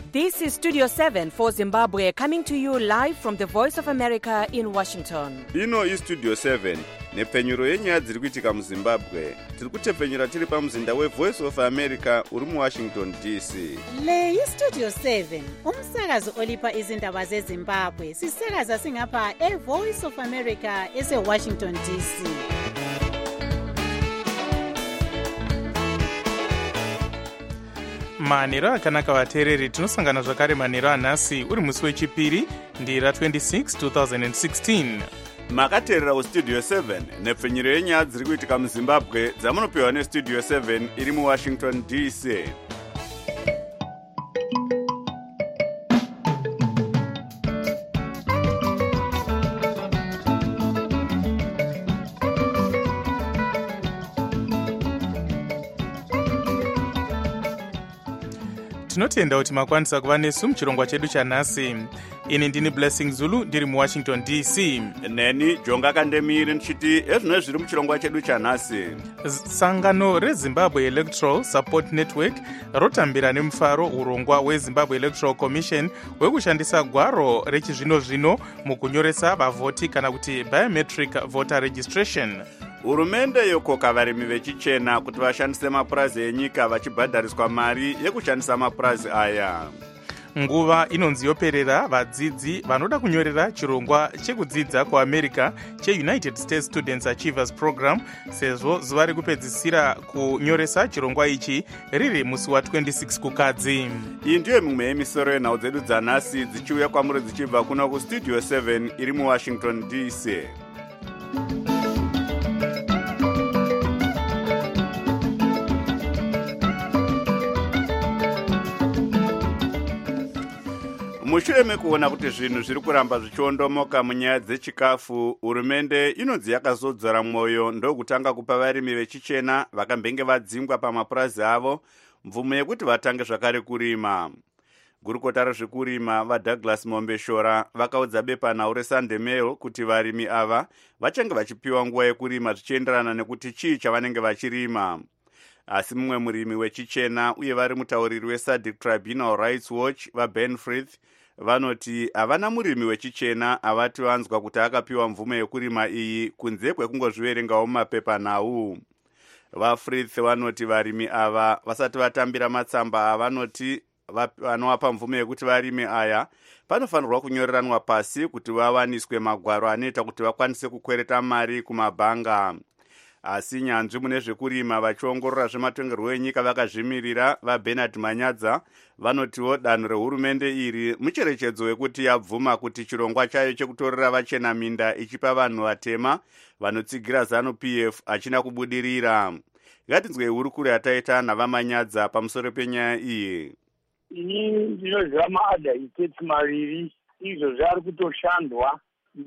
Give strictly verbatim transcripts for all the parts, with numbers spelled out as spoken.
This is Studio seven for Zimbabwe, coming to you live from the Voice of America in Washington. Ino is Studio seven, nepfenyuro yenyaya dziri kuitika muZimbabwe. Tiri kutepfenyura tiri pamuzinda weVoice of America uri muWashington D C. Le iStudio seven, umsakazo olipa izindaba zeZimbabwe. Sisakaza singapha eVoice of America eseWashington D C. manhero akanaka vateereri, tinosangana zvakare manhero anhasi uri musi wechipiri ndira twenty-six two thousand sixteen. Makateerera kuStudio seven, nepfenyuro yenyaya dziri kuitika muZimbabwe dzamunopiwa neStudio seven iri muWashington D C. tinotenda kuti makwanisa kuva nesu muchirongwa chedu chanhasi. Ini ndini Blessing Zulu ndiri muWashington D C. Neni Jonga Kandemiri ndichiti ezvino zviri muchirongwa chedu chanhasi. Sangano reZimbabwe Electoral Support Network rotambira nemufaro urongwa weZimbabwe Electoral Commission hwekushandisa gwaro rechizvino zvino mukunyoresa vavhoti kana kuti biometric voter registration. Hurumende yokoka varimi vechichena kuti vashandise mapurazi enyika vachibhadhariswa mari yekushandisa mapurazi aya. Nguva inonzi yoperera vadzidzi vanoda kunyorera chirongwa chekudzidza kuAmerica cheUnited States Students Achievers Program, sezvo zuva rekupedzisira kunyoresa chirongwa ichi riri musi wa twenty-six kukadzi. Iyi ndiyo mimwe yemisoro yenhau dzedu dzanhasi dzichiuya kwamuri dzichibva kuno kuStudio seven iri muWashington D C. Mushure mekuona kuti zvinhu zviri kuramba zvichiondomoka munyaya dzechikafu, hurumende inonzi yakazodzora mwoyo ndokutanga kupa varimi vechichena vakambenge vadzingwa pamapurazi avo mvumo yekuti vatange zvakare kurima. Gurukota rezvekurima vaDouglas Mombeshora vakaudza bepanhau reSunday Mail kuti varimi ava vachange vachipiwa nguva yekurima zvichienderana nekuti chii chavanenge vachirima. Asi mumwe murimi wechichena uye vari mutauriri weSadic Tribunal Rights Watch vaBen Frith vanoti havana murimi wechichena avati vanzwa kuti akapiwa mvumo yekurima iyi kunze kwekungozviverengawo mumapepanhau. VaFrith vanoti varimi ava vasati vatambira matsamba avanoti vanovapa mvumo yekuti varime aya panofanirwa kunyoreranwa pasi kuti vawaniswe magwaro anoita kuti vakwanise kukwereta mari kumabhanga. Asi nyanzvi mune zvekurima vachiongorora zvematongerwo enyika vakazvimirira vaBernard Manyadza vanotiwo danho rehurumende iri mucherechedzo wekuti yabvuma kuti chirongwa chayo chekutorera vachena minda ichipa vanhu vatema vanotsigira ZANU P F achina kubudirira. Ngatinzwei hurukuri yataita navaManyadza pamusoro penyaya iyi. Ini ndinoziva maadha iteti maviri izvo zvari kutoshandwa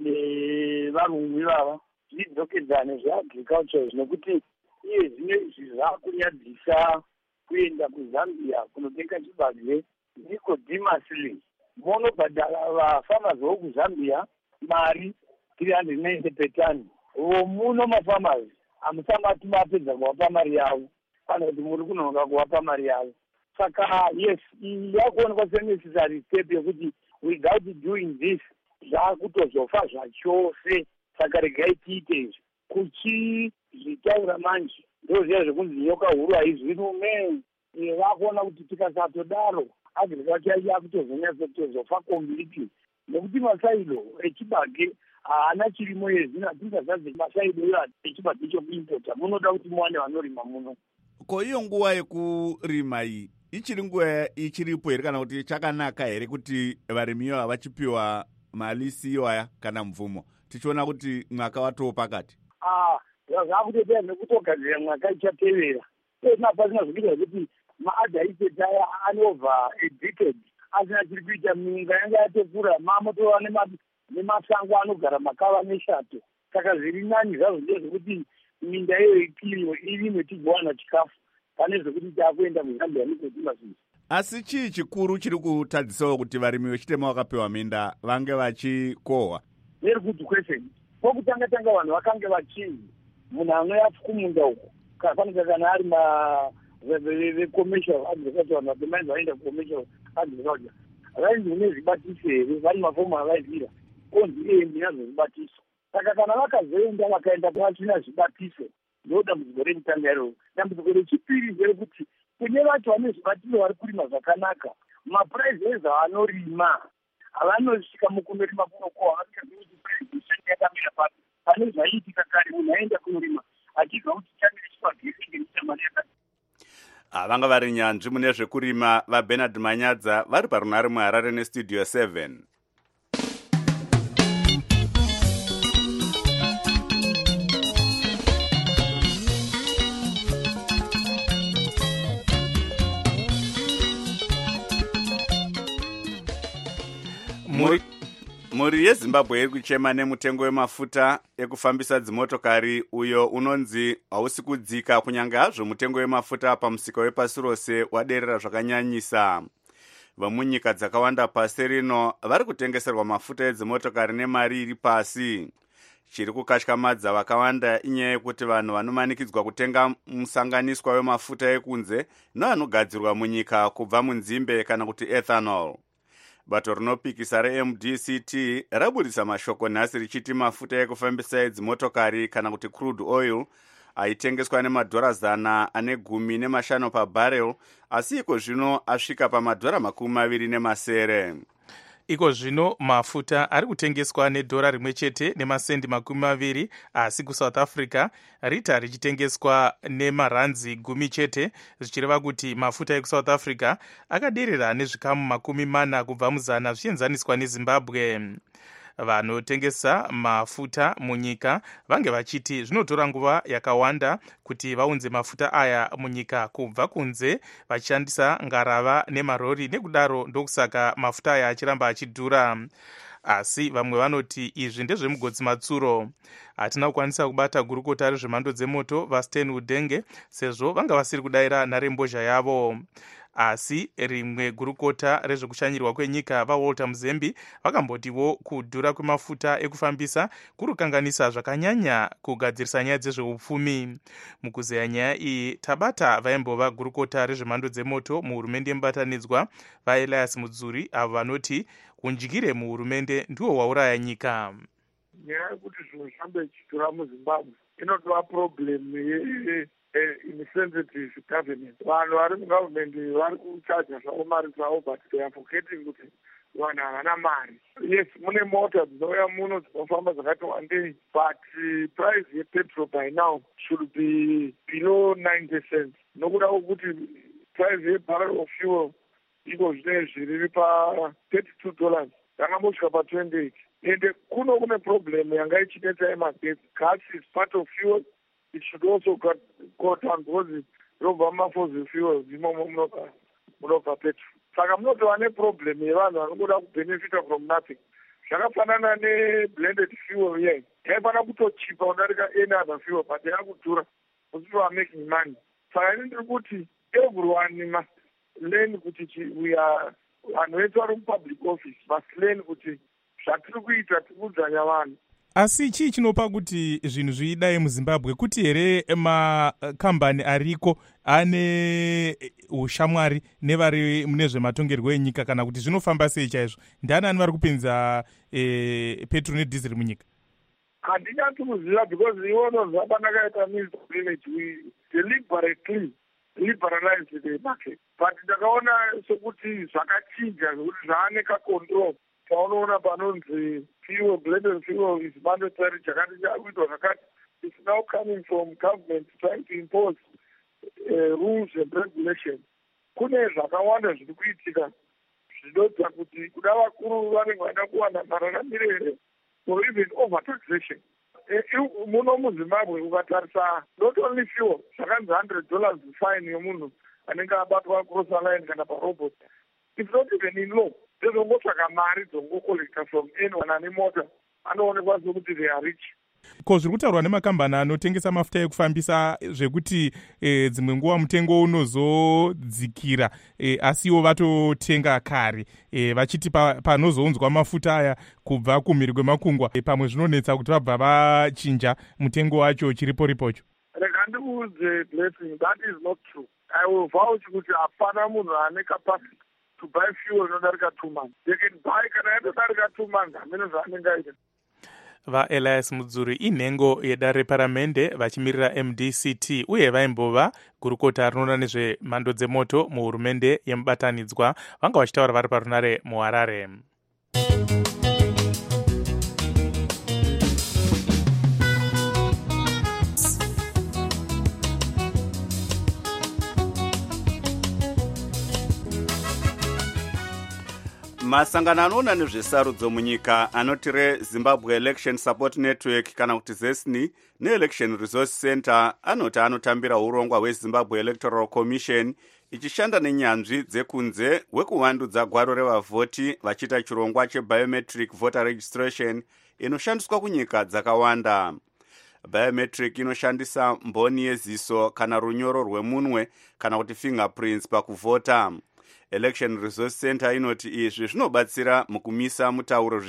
nevarungu ivava zvidzokedzane zveagriculture nekuti iye zvine zvakunyadzisa kuenda kuZambia kunotenga chibage Nicodemus monobhadhara vafarmers vokuzambia mari three hundred ninety per ton. Muno mafarmers hamusangati mapedza kuvapa mari yavo kana kuti muri kunonoka kuvapa mari yavo. Saka yes, yakuonekwa senecessary step yekuti without doing this zvakutozofa zvachose. Saka regai tiite izvi kuchizvitaura manje ndozviya zvekunzi nyoka huru haizwi rume. Vakuona kuti tikasatodaro agriculture yakutozonyatsa kutozofa completely nekuti masaido echibage haana chirimo yezvina tingazazi masaido iwo echibage chokuimpota munoda kuti muwane vanorima muno. Ko iyo nguva yekurima iyi ichiri nguva ichiripo here kana kuti chakanaka here kuti varimi ivo vachipiwa malisi iwaya kana mvumo? Tichiona kuti mwaka watowo pakati. Ah, zvakutopera nekutogadzira mwaka ichatevera. Pasina pasina zvikuita kuti maadha itete aya ane over a decade asina chiri kuita. Minga yanga yatokura mamotova nemasango anogara makava neshato. Saka zviri nani zvazvo ndezvekuti minda iyoyo ikiriwe irimwe tigowana chikafu pane zvekuti taakuenda kuZambia Nicodemus. Asi chii chikuru chiri kutadzisawo kuti varimi vechitema vakapiwa minda vange vachikohwa? Very good question. Pokutanga tanga vanhu vakange vachinzi munhu anoyapfa kumunda uko kafanira kana ari ma the commercial agriculture vanhu vapemaizi vaenda commercial agriculture vainzi une zvibatiso here vari mafomu avaivira konzi endi nazvo zvibatiso saka kana vakazoenda vakaenda kwavasina zvibatiso ndo dambudziko rekutanga iroro. Dambudziko rechipiri nderekuti kune vacho vane zvibatiso vari kurima zvakanaka mapuraizezi avanorima avanosvika mukundorima kunoko havasikazivi kuti purezidesheni yakamira papi pane zvaiitika kare munhu aenda kunorima achibva kuti chamire chipagesi ngenyika mari yakati vanga vari nyanzvi mune zvekurima vaBernard Manyadza vari parunhare muHarare nestudio seven. Muri, muri yeZimbabwe iri kuchema nemutengo wemafuta ekufambisa dzimotokari uyo unonzi hausi kudzika kunyange hazvo mutengo wemafuta pamusika wepasi rose waderera zvakanyanyisa. Vamunyika dzakawanda pasi rino vari kutengeserwa mafuta edzimotokari nemari iri pasi. Chiri kukatyamadza vakawanda inyaya yekuti vanhu vanomanikidzwa kutenga musanganiswa wemafuta ekunze neanogadzirwa munyika kubva munzimbe kana kuti ethanol. Bato rinopikisa reM D C T rabudisa mashoko nhasi richiti mafuta ekufambisa edzimotokari kana kuti crude oil aitengeswa nemadhora zana ane gumi nemashanu pabharel asi iko zvino asvika pamadhora makumi maviri nemasere. Iko zvino mafuta ari kutengeswa nedhora rimwe chete nemasendi makumi maviri asi kuSouth Africa rita richitengeswa nemaranzi gumi chete zvichireva kuti mafuta ekuSouth Africa akaderera nezvikamu makumi mana kubva muzana zvichienzaniswa neZimbabwe. Vanotengesa mafuta munyika vange vachiti zvinotora nguva yakawanda kuti vaunze mafuta aya munyika kubva kunze vachishandisa ngarava nemarori nekudaro ndokusaka mafuta aya achiramba achidhura. Asi vamwe vanoti izvi ndezvemugodzi matsuro. Hatina kukwanisa kubata gurukota rezvemhando dzemoto vaSten Udenge sezvo vanga vasiri kudayira nharembozha yavo. Asi rimwe gurukota rezvekushanyirwa kwenyika vaWalter Muzembi vakambotiwo kudhura kwemafuta ekufambisa kurukanganisa zvakanyanya kugadzirisa nyaya dzezveupfumi. Mukuzeya nyaya iyi tabata vaimbova gurukota rezvemhando dzemoto muhurumende yemubatanidzwa vaElias Mudzuri avo vanoti unjikire muhurumende ndiwo wauraya nyika. Nyaya yekuti zvinhu zvihambe zvichidhura muZimbabwe inotova problem ye insensitive government. Vanhu vari mugovernment vari kuchaja zvavo mari dzavo but they are forgetting kuti vanhu havana mari. Yes, mune mota dzinouya muno dzinofamba dzakati wandei but uh, price yepetrol by now should be below ninety cents. Nokuda kwokuti price yebarrel of fuel iko zvinezvi riri pa thirty-two dollars rakambosvika pa twenty-eight. Ende kuno kune problem yanga ichinetsa yemagetsi. Gas is part of fuel. It should also go, go down because robama fossil fuels imomo munobva munobva petrol. Saka munotova neproblem yevanhu vanoda kubenefita from nothing. Zvakafanana neblended fuel here. Yaifana kutochipa kudarika any other fuel but yakudhura. People are making money. Saka ini ndiri kuti everyone must learn kuti we are vanhu vedu vari mupublic office must learn kuti zvatiri kuita tiri kudzanya vanhu. Asi chii chinopa kuti zvinhu zvidai muZimbabwe kuti here makambani ariko ane ushamwari nevari mune zvematongerwo enyika kana kuti zvinofamba sei chaizvo? Ndani ani vari kupinza e, petrol nedhizeri munyika? Handinyansi kuziva because iwono zvabanakaita minister of energy we deliberately liberalize the market but ndakaona sokuti zvakachinja zvokuti zvaane kacontrol. Paunoona panonzi fuel blended fuel is mandatory chakati chakuitwa zvakati. It's now coming from government trying to impose uh, rules and regulations. Kune zvakawanda zviri kuitika zvinodza kuti kuda vakuru vanenge vada kuwana mararamiro here or even overtaxation. Muno muZimbabwe ukatarisa not only fuel zvakanzi one hundred dollars fine yomunhu anenge abatwa cross line kana parobot. It's not even in law. Dzongotsvaka mari dzongokolekta from anyone ane mota anoonekwa sokuti they are rich. Ko zviri kutaurwa nemakambani anotengesa mafuta ekufambisa zvekuti e, dzimwe nguva mutengo unozodzikira e, asiwo vatotenga kare e, vachiti panozounzwa mafuta aya kubva kumhiri kwemakungwa e, pamwe zvinonetsa kuti vabva vachinja mutengo wacho chiripo ripocho. Rega ndikuudze Blessing, that is not true. I will vouch kuti hapana munhu ane capacity to buy fuel inodarika two months. They can buy kana yatodarika two months hamene zvaanenge aita. vaelias mudzuri inhengo yedare reparamende vachimirira M D C T uye vaimbova gurukota rinoona nezvemhando dzemoto muhurumende yemubatanidzwa vanga vachitaura vari parunare muharare. masangano anoona nezvesarudzo munyika anoti rezimbabwe election support network kana kuti zesni neelection resource center anoti anotambira urongwa hwezimbabwe electoral commission ichishanda nenyanzvi dzekunze hwekuvandudza gwaro revavhoti vachiita chirongwa chebiometric voter registration inoshandiswa kunyika dzakawanda. Biometric inoshandisa mboni yeziso kana runyoro rwemunwe kana kuti fingerprints pakuvhota. Election Resource Center inoti izvi zvinobatsira mukumisa mutauro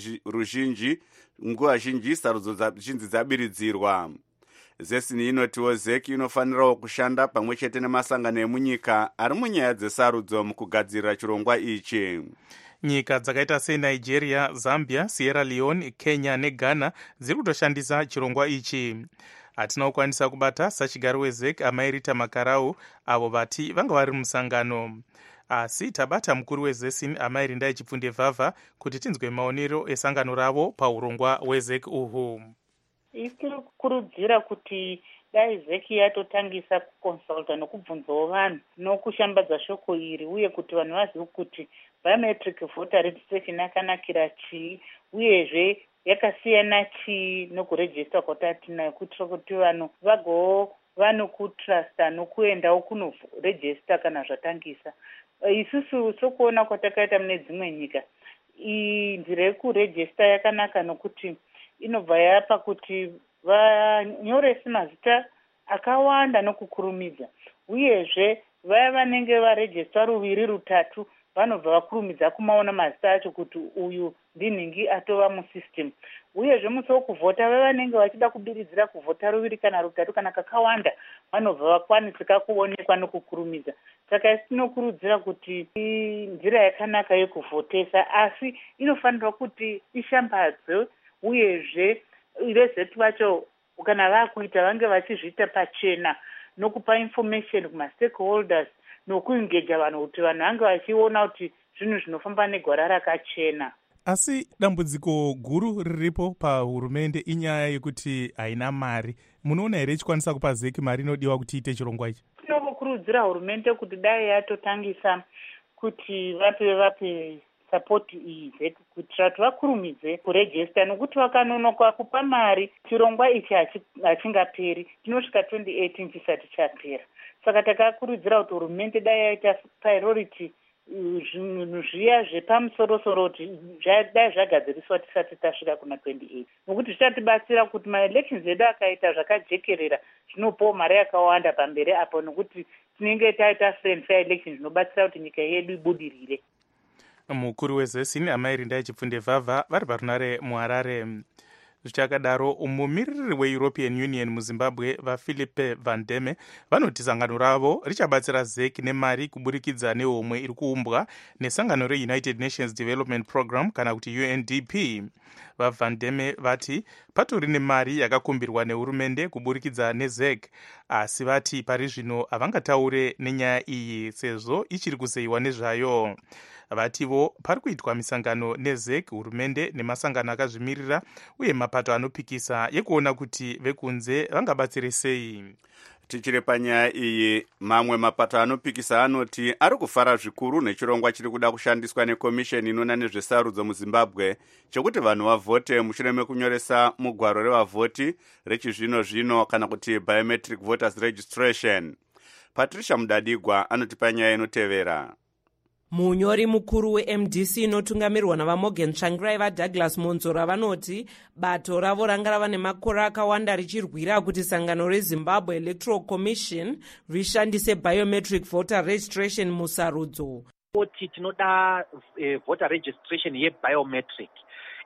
ruzhinji nguva zhinji sarudzo zhinji dzabiridzirwa. Zesini inotiwo zeki inofanirawo kushanda pamwe chete nemasangano emunyika ari munyaya dzesarudzo mukugadzirira chirongwa ichi. Nyika dzakaita seNigeria, Zambia, Sierra Leone, Kenya neGhana dziri kutoshandisa chirongwa ichi. Hatina kukwanisa kubata sachigari wezek Amairita Makarau avo vati vanga vari musangano. Asi tabata mukuru wezesini Amairi Ndai Chipfunde Vhavha kuti tinzwe maonero esangano ravo paurongwa wezek uhu. Isiri kukurudzira kuti dai zeki yatotangisa kukonsulta nokubvunzawo vanhu nokushambadza shoko iri uye kuti vanhu vazive kuti biometric voter registration yakanakira chii uyezve yakasiyana chii nokurejista kwatatinayo kuitira kuti vanhu vagowo vanokutrusta nokuendawo kunorejista kana zvatangisa. Isusu sokuona kwatakaita mune dzimwe nyika iyi nzira yekurejista yakanaka nokuti inobva yapa kuti vanyoresi mazita akawanda nokukurumidza uyezve vaya vanenge varejista ruviri rutatu vanobva vakurumidza kumaona mazita acho kuti uyu ndinhingi atova musystem uyezve musi wokuvhota vaya vanenge vachida kubiridzira kuvhota ruviri kana rutatu kana kakawanda vanobva vakwanisika kuonekwa nokukurumidza. Saka isinokurudzira kuti nzira yakanaka yekuvhotesa asi inofanirwa kuti ishambadzwe uyezve vezeti vacho kana vakuita vange vachizviita pachena nokupa information kumastakeholders nokuengeja vanhu kuti vanhu vange vachiona kuti zvinhu zvinofamba negwara rakachena. Asi dambudziko guru riripo pahurumende inyaya yekuti haina mari. Munoona here ichikwanisa kupa zeki mari inodiwa kuti iite chirongwa ichi? Tinokurudzira hurumende kuti dai yatotangisa kuti vape vape sapoti iyi zeki kuitira kuti vakurumidze kurejista nokuti vakanonoka kupa mari chirongwa ichi hachingaperi chinosvika twenty eighteen chisati chapera. Saka takakurudzira kuti hurumende dai yaita priority zvinhu zviya zvepamusorosoro kuti dai zvagadziriswa tisati tasvika kuna twenty eight nokuti zvichatibatsira kuti maelections edu akaita zvakajekerera zvinopawo mari yakawanda pamberi apo nokuti tinenge taita friend fair elections zvinobatsira kuti nyika yedu ibudirire. Mukuru wezesini Amairi Ndai Chipfunde Vhavha vari parunare muharare. Zvichakadaro mumiriri weEuropean Union muZimbabwe vaPhilippe Van Deme vanoti sangano ravo richabatsira zeki nemari kuburikidza nehomwe iri kuumbwa nesangano reUnited Nations Development Program kana kuti U N D P. VaVan Deme vati patori nemari yakakumbirwa nehurumende kuburikidza nezek asi vati pari zvino havangataure nenyaya iyi sezvo ichiri kuzeyiwa nezvayo. Vativo pari kuitwa misangano nezek hurumende nemasangano akazvimirira uye mapato anopikisa yekuona kuti vekunze vangabatsire sei. Tichiri panyaya iyi mamwe mapato anopikisa anoti ari kufara zvikuru nechirongwa chiri kuda kushandiswa nekomisheni inoona nezvesarudzo muZimbabwe chekuti vanhu vavhote mushure mekunyoresa mugwaro revavhoti rechizvino zvino kana kuti biometric voters registration. Patricia Mudadigwa anoti panyaya inotevera. Munyori mukuru weM D C inotungamirwa navaMorgan Tsvangirai vaDouglas Monzora vanoti bato ravo ranga rava nemakore akawanda richirwira kuti sangano reZimbabwe Electoral Commission rishandise biometric voter registration musarudzo. Kuti tinoda eh, voter registration yebiometric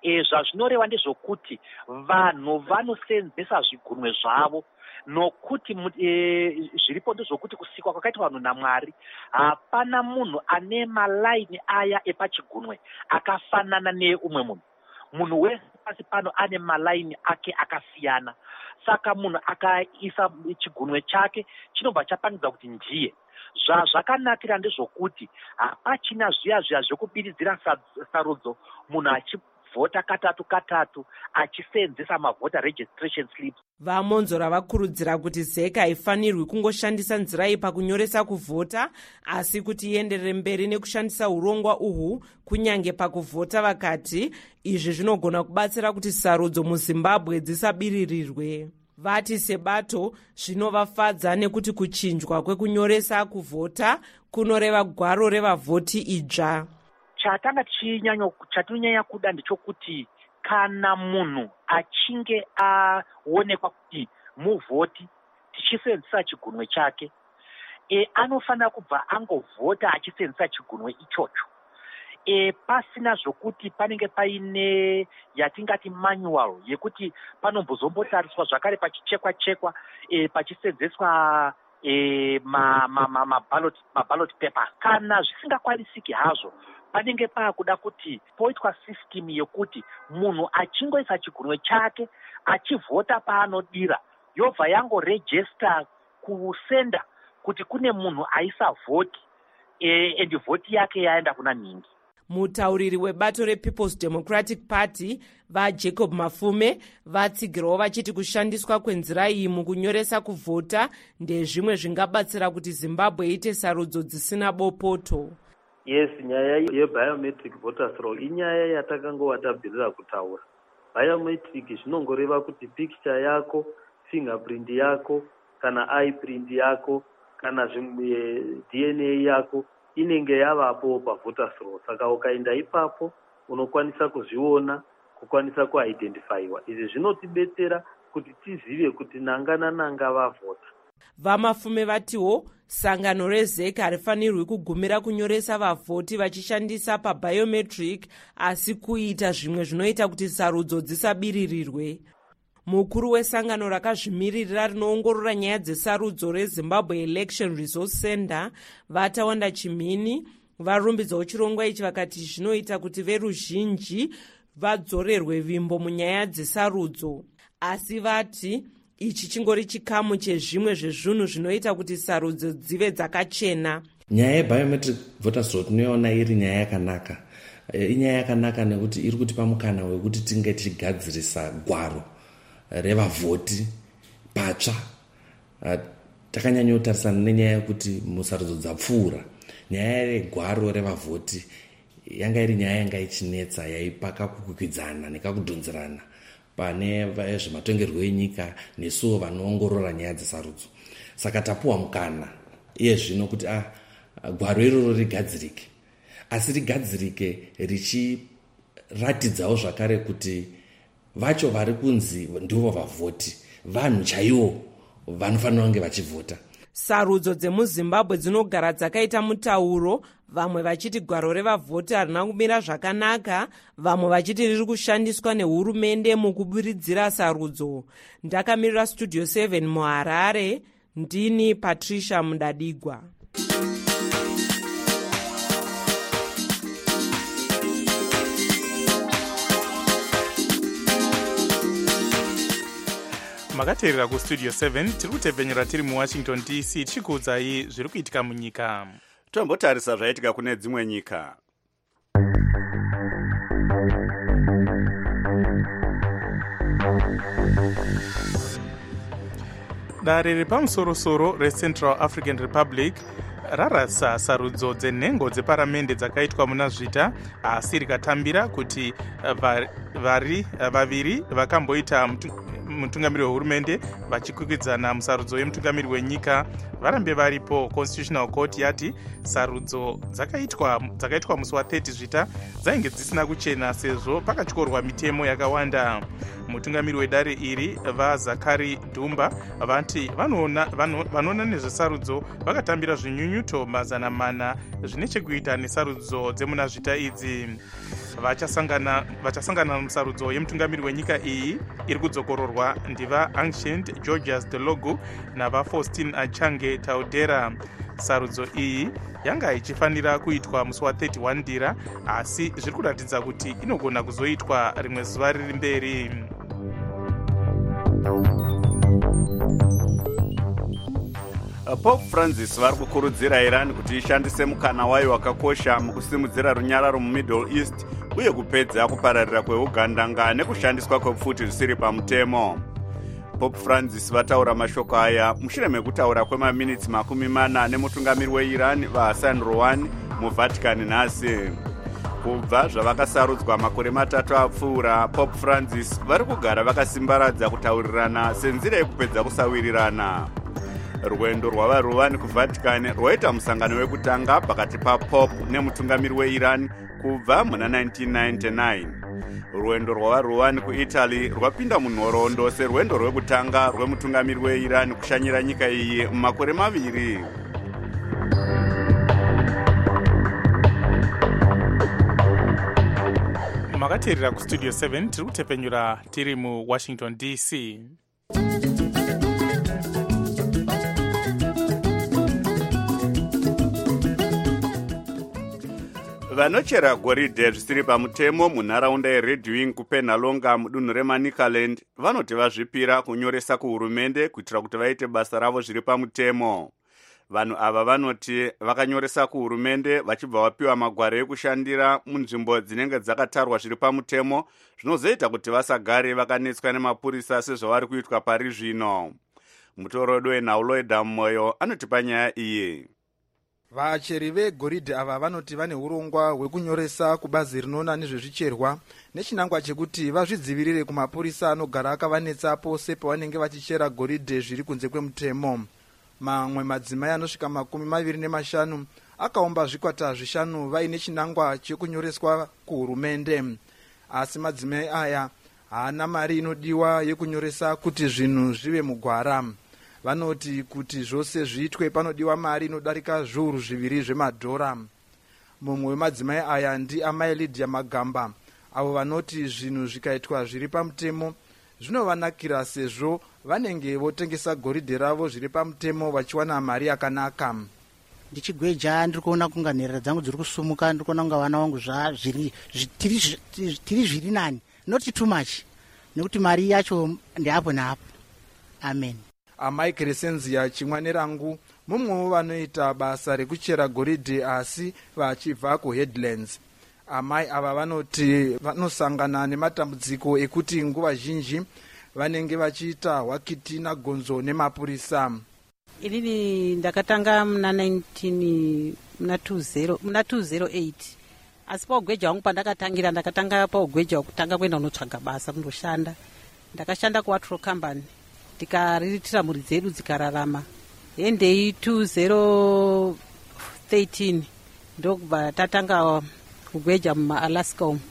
e, zvazvinoreva ndezvokuti vanhu vanosenzesa zvigunwe zvavo nokuti e, zviripo ndezvokuti kusikwa kwakaitwa vanhu naMwari hapana munhu ane malaini aya epachigunwe akafanana neumwe munhu. Munhu wese pasi pano ane malaini ake akasiyana, saka munhu akaisa chigunwe chake chinobva chapangidza kuti ndiye. Zvazvakanakira ndezvokuti hapachina zviya zviya zvokubiridzira sarudzo munhu achivhota katatu katatu achisenzesa mavhota registration slips. Vamonzora vakurudzira kuti zeka haifanirwi kungoshandisa nzira iyi pakunyoresa kuvhota, asi kuti ienderere mberi nekushandisa urongwa uhu kunyange pakuvhota. Vakati izvi zvinogona kubatsira kuti sarudzo muZimbabwe dzisabiririrwe. Vati sebato zvinovafadza nekuti kuchinjwa kwekunyoresa kuvhota kunoreva gwaro revavhoti idzva. Chatanga chatinonyanya kuda ndechokuti kana munhu achinge aonekwa kuti muvhoti tichisenzesa chigunwe chake, e, anofanira kubva angovhota achisenzesa chigunwe ichocho. E, pasina zvokuti panenge paine yatingati manual yekuti panombozombotariswa zvakare pachichekwa chekwa e, pachisenzeswa e, ma, ma, ma, ma ballot, ma ballot paper. Kana zvisingakwanisiki hazvo, panenge paakuda kuti poitwa system yekuti munhu achingoisa chigunwe chake achivhota paanodira yobva yangoregister kusenda kuti kune munhu aisa vhoti e, endi vhoti yake yaenda kuna ningi. Mutauriri webato rePeople's Democratic Party vaJacob Mafume vatsigirawo vachiti kushandiswa kwenzira iyi mukunyoresa kuvhota ndezvimwe zvingabatsira kuti Zimbabwe iite sarudzo dzisina bopoto. Yes, nyaya yebiometric voters roll inyaya yatakangova tabvirira kutaura. Biometric zvinongoreva kuti picture yako, fingerprint yako, kana eyeprint yako, kana zvimwe D N A yako inenge yavapo pavoters roll. Saka ukaenda ipapo unokwanisa kuzviona, kukwanisa kuidentifyiwa. Izvi zvinotibetsera kuti tizive kuti nanga nananga vavhota. Vamafume vatiwo sangano rezeka harifanirwi kugumira kunyoresa vavhoti vachishandisa pabiometric asi kuita zvimwe zvinoita kuti sarudzo dzisabiririrwe. Mukuru wesangano rakazvimiririra rinoongorora nyaya dzesarudzo reZimbabwe Election Resource Center Vatawanda Chimini varumbidzawo chirongwa ichi vakati zvinoita kuti veruzhinji vadzorerwe vimbo munyaya dzesarudzo, asi vati ichi chingori chikamu chezvimwe zvezvinhu zvinoita kuti sarudzo dzive dzakachena. Nyaya yebiometric voters roll tinoona iri nyaya yakanaka. Inyaya yakanaka nekuti iri kutipa mukana wekuti tinge tichigadzirisa gwaro revavhoti patsva. Takanyanyotarisana nenyaya yekuti musarudzo dzapfuura nyaya regwaro revavhoti yanga iri nyaya yanga ichinetsa yaipaka kukwikwidzana nekakudhonzerana pane zvematongero enyika nesuwo vanoongorora nyaya dzesarudzo. Saka tapuwa mukana iye zvino kuti ah, gwaro iroro rigadzirike, asi rigadzirike richiratidzawo zvakare kuti vacho vari kunzi ndivo vavhoti vanhu chaivo vanofanira kunge vachivhota. Sarudzo dzemuZimbabwe dzinogara dzakaita mutauro, vamwe vachiti gwaro revavhoti harina kumira zvakanaka, vamwe vachiti riri kushandiswa nehurumende mukubiridzira sarudzo. Ndakamirira Studio seven muHarare, ndini Patricia Mudadigwa. Makateerera kustudio seven tiri kutevhenyera tiri muWashington D C tichikuudzai zviri kuitika munyika. Tombotarisa zvaitika kune dzimwe nyika. Dare repamusorosoro reCentral African Republic rarasa sarudzo dzenhengo dzeparamende dzakaitwa muna zvita, asi rikatambira kuti vari vaviri vakamboita mutungamiri wehurumende vachikwikwidzana musarudzo yemutungamiri wenyika varambe varipo. Constitutional Court yati sarudzo dzakaitwa dzakaitwa musi wa-thirty zvita dzainge dzisina kuchena sezvo pakatyorwa mitemo yakawanda. Mutungamiri wedare iri vaZakari Dumba vanti vanoona vanoona nezvesarudzo vakatambira zvinyunyuto mazana mana zvine chekuita nesarudzo dzemuna zvita idzi. vachasangana vachasangana musarudzo yemutungamiri wenyika iyi iri kudzokororwa ndiva Ancient Georgius Delogu nava Faustin Achange Taudera. Sarudzo iyi yanga ichifanira kuitwa musi wa thirty one ndira, asi zviri kuratidza kuti inogona kuzoitwa rimwe zuva riri mberi. Pope Francis vari kukurudzira Iran kuti ishandise mukana wayo wakakosha mukusimudzira runyararo muMiddle East uye kupedza kupararira kweugandanga nekushandiswa kwepfuti zvisiri pamutemo. Pope Francis vataura mashoko aya mushure mekutaura kwemaminitsi makumi mana nemutungamiri weIran vaHassan Rouhani muVatican nhasi. Kubva zvavakasarudzwa makore matatu apfuura, Pope Francis vari kugara vakasimbaradza kutaurirana senzira yekupedza kusawirirana. Rwendo rwava Rouhani kuVatican rwaita musangano wekutanga pakati paPope nemutungamiri weIran kubva muna nineteen ninety-nine. Rwendo rwava Rouhani kuItaly rwapinda munhoroondo serwendo rwekutanga rwemutungamiri weIran kushanyira nyika iyi mumakore maviri. Makateerera kustudio seven tiri kutepenyura tiri muWashington D C. Vanochera goridhe zvisiri pamutemo munharaunda yeRedwing kuPenhalonga mudunhu reManicaland vanoti vazvipira kunyoresa kuhurumende kuitira kuti vaite basa ravo zviri pamutemo. Vanhu ava vanoti vakanyoresa kuhurumende vachibva vapiwa magwaro ekushandira munzvimbo dzinenge dzakatarwa zviri pamutemo, zvinozoita kuti vasagare vakanetswa nemapurisa sezvavari kuitwa pari zvino. Mutorodo weNauloida Moyo anotipa nyaya iyi. Vacheri vegoridhe ava vanoti vane urongwa hwekunyoresa kubazi rinoona nezvezvicherwa nechinangwa chekuti vazvidzivirire kumapurisa anogara akavanetsa pose pavanenge vachichera goridhe zviri kunze kwemutemo. Mamwe madzimai anosvika makumi maviri nemashanu akaomba zvikwata zvishanu vaine chinangwa chekunyoreswa kuhurumende, asi madzimai aya haana mari inodiwa yekunyoresa kuti zvinhu zvive mugwara. Vanoti kuti zvose zviitwe panodiwa mari inodarika zviuru zviviri zvemadhora. Mumwe wemadzimai aya ndiamai Lydia Magamba, avo vanoti zvinhu zvikaitwa zviri pamutemo zvinovanakira sezvo vanenge votengesa goridhe ravo zviri pamutemo vachiwana mari yakanaka. Ndichigweja ndiri kuona kunga nherera dzangu dziri kusumuka, ndiri kuona kunga vana vangu tiri zviri nani, not too much, nekuti mari yacho ndeapo naapo. Amen. Amai Crescenzia Chimwanerangu mumwewo vanoita basa rekuchera goridhe asi vachibva kuHeadlands. Amai ava vanoti vanosangana nematambudziko ekuti nguva zhinji vanenge vachiita hwakiti nagonzo nemapurisa. Inini ndakatanga muna nineteen muna two thousand eight, asi paugweja wangu pandakatangira ndakatanga paugweja wekutanga kwenda kunotsvaga basa kundoshanda. Ndakashanda kuWatro Company tikariritira mhuri dzedu dzikararama. Endei two thousand thirteen ndokubva tatanga kugweja mumaAlaska umu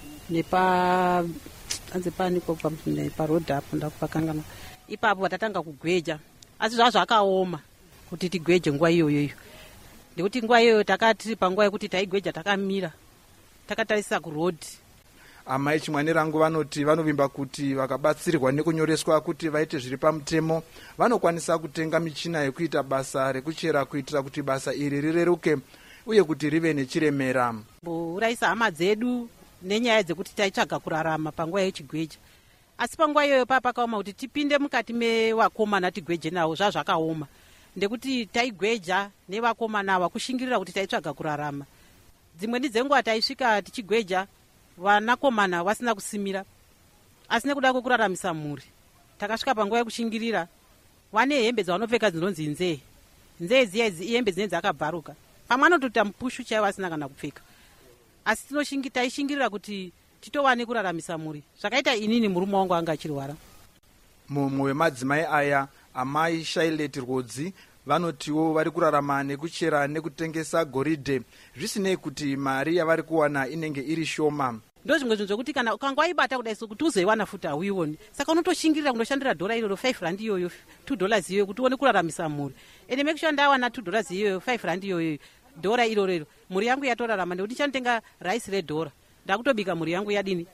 nepa anze paniko paroad apo ndakupakangana. Ipapo tatanga kugweja, asi zvazvo akaoma kuti tigweje nguva iyoyo, ndekuti nguva iyoyo takati panguva yekuti taigweja takamira takatarisa kurodhi. Amai Chimwanerangu vanoti vanovimba kuti vakabatsirwa nekunyoreswa kuti vaite zviri pamutemo vanokwanisa kutenga michina yekuita basa rekuchera kuitira kuti basa iri rireruke uye kuti rive nechiremera. Uraisa hama dzedu nenyaya dzekuti taitsvaga kurarama panguva yechigweja, asi panguva iyoyo papa pakaoma kuti tipinde mukati mevakomana tigweje navo. Zvazvakaoma ndekuti taigweja nevakomana ava kushingirira kuti taitsvaga kurarama. Dzimweni dzenguva taisvika tichigweja vanakomana vasina kusimira, asi nekuda kwekuraramisa mhuri takasvika panguva yekushingirira vane hembe dzavanopfeka dzinonzi nzee. Nzee dziya idzi ihembe dzinenge dzakabvaruka, pamwe anotota mupushu chaivo vasina kana kupfeka, asi taishingirira kuti titowane kuraramisa mhuri. Zvakaita inini murume wangu anga achirwara. Mumwe wemadzimai aya amai Shailet Rhodzi vanotiwo vari kurarama nekuchera nekutengesa goridhe zvisinei kuti mari yavari kuwana inenge iri shoma. Ndo zvimwe zvinhu zvokuti kana ukanga waibata kudai so kuti uzoiwana futi hauioni, saka unotoshingirira kundoshandira dhora iroro five rand iyoyo, two dollars iyoyo kuti uone kuraramisa mhuri. Ende make sure ndawana two dollars iyoyo, five rand iyoyo, dhora iroro, mhuri yangu yatorarama nekuti chandotenga rice redhora. ndakutobika mhuri yangu yadini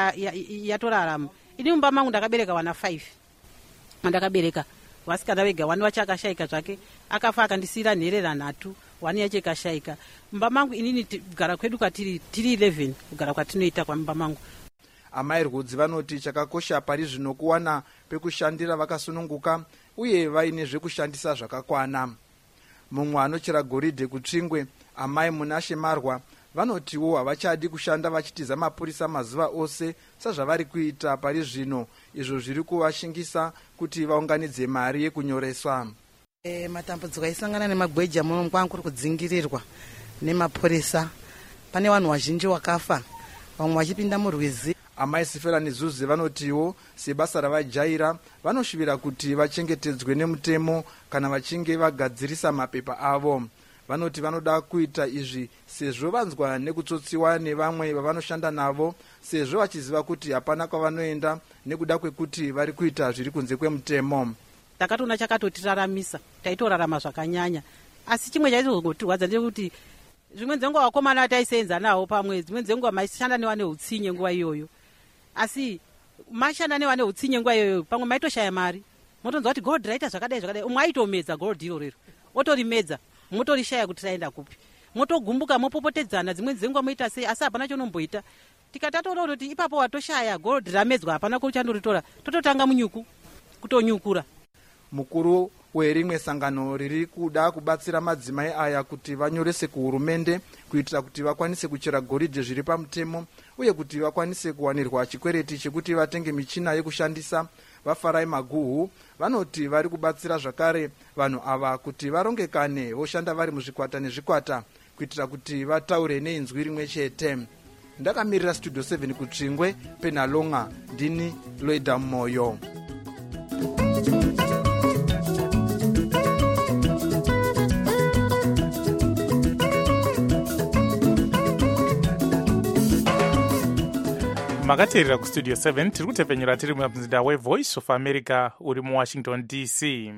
yatorarama ya, ya ini mumba mangu ndakabereka wana five andakabereka vasikana vega wani wacho akashayika zvake akafa akandisiyira nherera nhatu wani yacho ikashayika mumba mangu inini kugara kwedu kwatiri tiri eleven kugara kwatinoita kwamumba mangu. amai rudzi vanoti chakakosha pari zvino kuwana pekushandira vakasununguka uye vaine zvekushandisa zvakakwana. mumwe anochera goridhe kutsvingwe amai munashe marwa vanotiwo havachadi kushanda vachitiza mapurisa mazuva ose sezvavari kuita pari zvino, izvo zviri kuvashingisa kuti vaunganidze mari yekunyoreswa. E, matambudziko aisangana nemagweja muno kwangu kuri kudzingirirwa nemapurisa. Pane vanhu vazhinji wakafa, vamwe vachipinda murwizi. amai Sifelani Zuze vanotiwo sebasa ravajaira vanoshivira kuti vachengetedzwe nemutemo kana vachinge vagadzirisa mapepa avo. vanoti vanoda kuita izvi sezvo vanzwa nekutsotsiwa nevamwe vavanoshanda navo, sezvo vachiziva kuti hapana kwavanoenda nekuda kwekuti vari kuita zviri kunze kwemutemo. takatoona chakatotiraramisa, taitorarama zvakanyanya, asi chimwe chaizogotirwadza ndekuti zvimwe dzenguva vakomana taisenza navo pamwe, dzimwe dzenguva maishanda newane utsinye nguva iyoyo, asi mashanda newane utsinye nguva iyoyo pamwe maitoshaya mari, motonzwa kuti gold raita zvakadai zvakadai, umwe aitomedza gold iro rero otorimedza motorishaya kuti taenda kupi, motogumbuka mopopotedzana, dzimwe dzenguva moita sei, asi hapana chonomboita. tikatatoona kuti ipapo watoshaya gold ramedzwa hapana kuchandoritora, tototanga munyuku kutonyukura. mukuru werimwe sangano riri kuda kubatsira madzimai aya kuti vanyorese kuhurumende kuitira kuti vakwanise kuchera goridhe zviri pamutemo uye kuti vakwanise kuwanirwa chikwereti chekuti vatenge michina yekushandisa, vafarai maguhu vanoti vari kubatsira zvakare vanhu ava kuti varongekane voshanda vari muzvikwata nezvikwata kuitira kuti vataure neinzwi rimwe chete. ndakamirira studio seven kutsvingwe penalonga, ndini Loida Moyo. makateerera kustudio seven tiri kutepfenyura tiri mumzinda wevoice of America uri muwashington D C.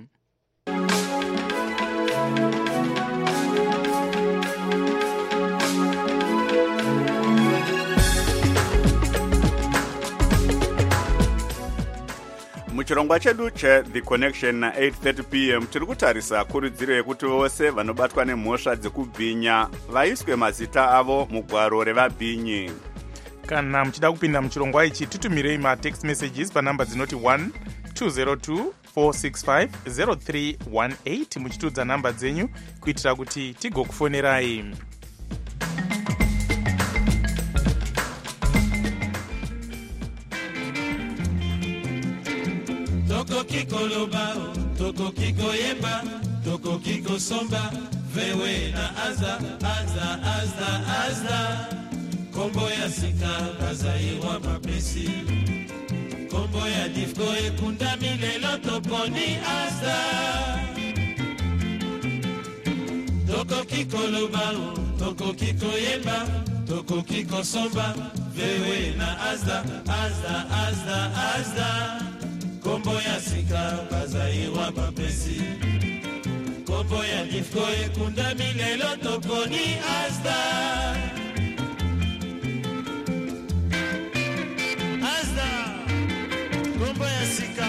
muchirongwa chedu cheThe Connection na eight thirty p m tiri kutarisa kurudziro yekuti vose vanobatwa nemhosva dzekubhinya vaiswe mazita avo mugwaro revabhinyi. kana muchida kupinda muchirongwa ichi tutumirei matext messages panhamba dzinoti one two zero two four six five zero three one eight muchitudza nhamba dzenyu kuitira kuti tigokufonerai. tokoki koloba tokoki koyemba tokoki kosomba vewe na aza aza aza aza kombo ya sika bazaiwa mapesi kombo ya difko ekundami lelo toponi aza tokoki koloba tokoki koyemba tokoki kosomba vewe na aza aza aza aza kombo ya sika bazaiwa mapesi kombo ya difko ekundami lelo toponi aza kombo ya sika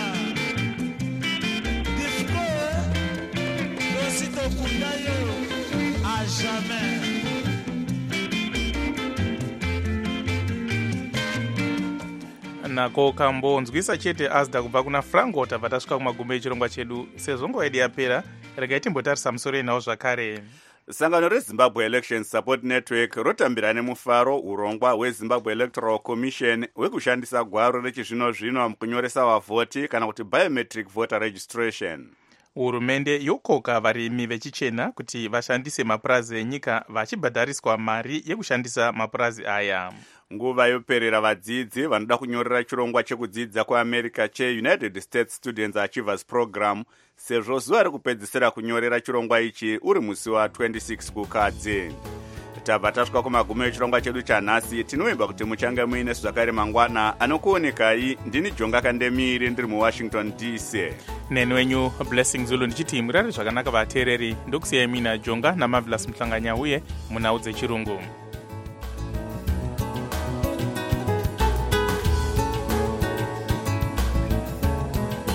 difko dosi tokunda yo a jamais. nako kambonzwisa chete asda kubva kuna franco tabva tasvika kumagumbo echirongwa chedu. sezvo nguva yedu yapera regai timbotarisa musoro enawo zvakare. sangano rezimbabwe election support network rotambira nemufaro urongwa hwezimbabwe electoral commission hwekushandisa gwaro rechizvino zvino mukunyoresa vavhoti kana kuti biometric voter registration. hurumende yokoka varimi vechichena kuti vashandise mapurazi enyika vachibhadhariswa mari yekushandisa mapurazi aya. nguva yoperera vadzidzi vanoda kunyorera chirongwa chekudzidza kuamerica cheunited states students achievers program sezvo zuva rekupedzisira kunyorera chirongwa ichi uri musi wa twenty-six kukadzi. tabva tasvika kumagumo echirongwa chedu chanhasi. tinovimba kuti muchange muine zvakare mangwana anokuonekai. ndini Jonga Kandemiri ndiri muwashington D C. neni wenyu Blessing Zulu ndichiti murare zvakanaka vateereri. ndokusiyai mina Jonga naMarvelous Muhlanganya uye munhau dzechirungu.